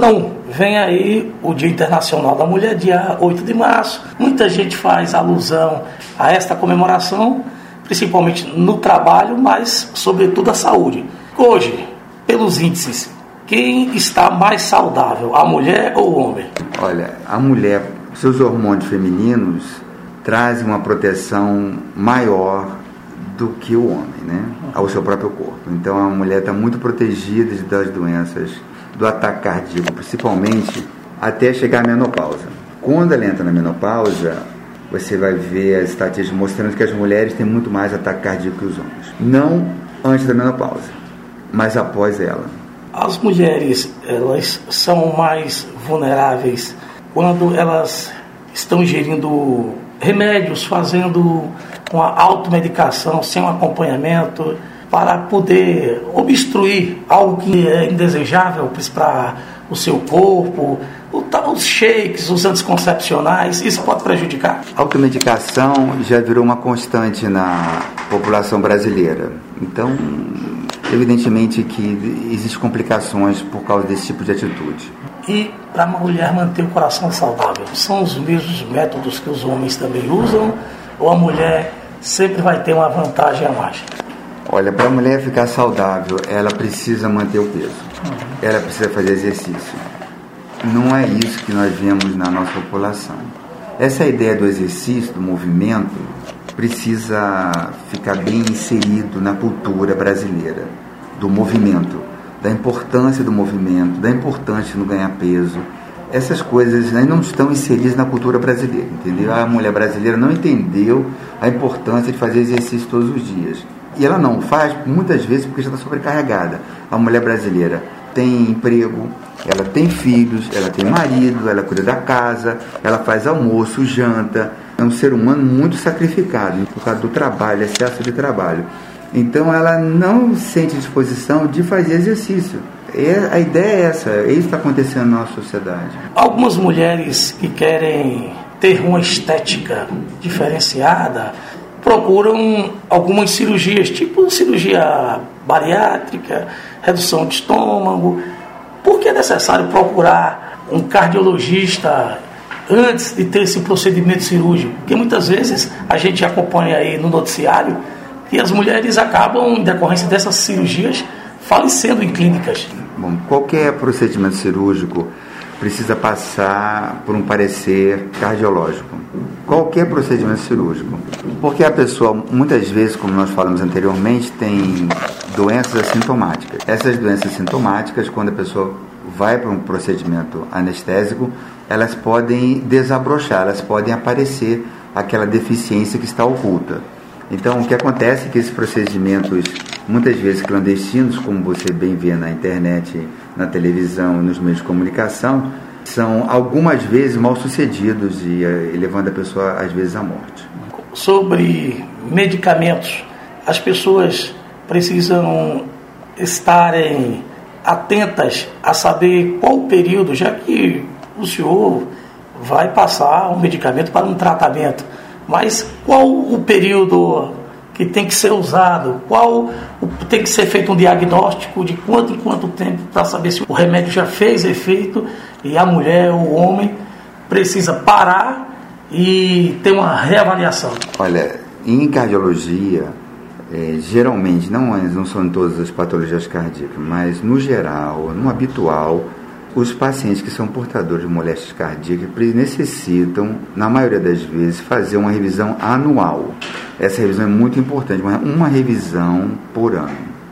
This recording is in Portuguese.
cada um. Vem aí o Dia Internacional da Mulher, dia 8 de março. Muita gente faz alusão a esta comemoração, principalmente no trabalho, mas sobretudo a saúde. Hoje, pelos índices, quem está mais saudável, a mulher ou o homem? Olha, a mulher, seus hormônios femininos trazem uma proteção maior do que o homem, né? Ao seu próprio corpo. Então a mulher está muito protegida das doenças, do ataque cardíaco, principalmente até chegar à menopausa. Quando ela entra na menopausa, você vai ver as estatísticas mostrando que as mulheres têm muito mais ataque cardíaco que os homens. Não antes da menopausa, mas após ela. As mulheres, elas são mais vulneráveis quando elas estão ingerindo remédios, fazendo uma automedicação sem um acompanhamento para poder obstruir algo que é indesejável para o seu corpo, os shakes, os anticoncepcionais, isso pode prejudicar? A automedicação já virou uma constante na população brasileira. Então, evidentemente que existem complicações por causa desse tipo de atitude. E para a mulher manter o coração saudável, são os mesmos métodos que os homens também usam, ou a mulher sempre vai ter uma vantagem a mais? Olha, para a mulher ficar saudável, ela precisa manter o peso. Ela precisa fazer exercício. Não é isso que nós vemos na nossa população. Essa ideia do exercício, do movimento, precisa ficar bem inserido na cultura brasileira, do movimento, da importância do movimento, da importância no ganhar peso. Essas coisas não estão inseridas na cultura brasileira, entendeu? A mulher brasileira não entendeu a importância de fazer exercício todos os dias. E ela não faz, muitas vezes, porque já está sobrecarregada. A mulher brasileira tem emprego, ela tem filhos, ela tem marido, ela cuida da casa, ela faz almoço, janta. É um ser humano muito sacrificado por causa do trabalho, excesso de trabalho. Então ela não sente disposição de fazer exercício. A ideia é essa, é isso que está acontecendo na nossa sociedade. Algumas mulheres que querem ter uma estética diferenciada procuram algumas cirurgias, tipo cirurgia bariátrica, redução de estômago. Por que é necessário procurar um cardiologista antes de ter esse procedimento cirúrgico? Porque muitas vezes a gente acompanha aí no noticiário que as mulheres acabam, em decorrência dessas cirurgias, falecendo em clínicas. Bom, qualquer procedimento cirúrgico precisa passar por um parecer cardiológico. Qualquer procedimento cirúrgico. Porque a pessoa, muitas vezes, como nós falamos anteriormente, tem doenças assintomáticas. Essas doenças assintomáticas, quando a pessoa vai para um procedimento anestésico, elas podem desabrochar, elas podem aparecer aquela deficiência que está oculta. Então, o que acontece é que esses procedimentos, muitas vezes clandestinos, como você bem vê na internet, na televisão, nos meios de comunicação, são algumas vezes mal sucedidos e levando a pessoa, às vezes, à morte. Sobre medicamentos, as pessoas precisam estarem atentas a saber qual o período, já que o senhor vai passar um medicamento para um tratamento. Mas qual o período que tem que ser usado? Tem que ser feito um diagnóstico de quanto em quanto tempo para saber se o remédio já fez efeito e a mulher ou o homem precisa parar e ter uma reavaliação? Olha, em cardiologia, geralmente, não são em todas as patologias cardíacas, mas no geral, no habitual, os pacientes que são portadores de moléstias cardíacas necessitam, na maioria das vezes, fazer uma revisão anual. Essa revisão é muito importante, uma revisão por ano.